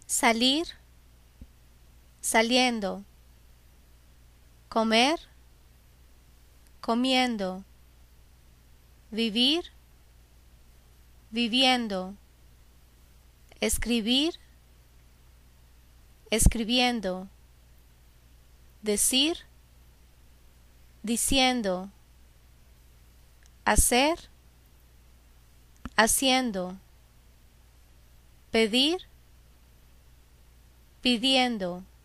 salir, saliendo, comer, comiendo, vivir, viviendo, escribir, escribiendo, decir, diciendo, hacer, haciendo, pedir, pidiendo.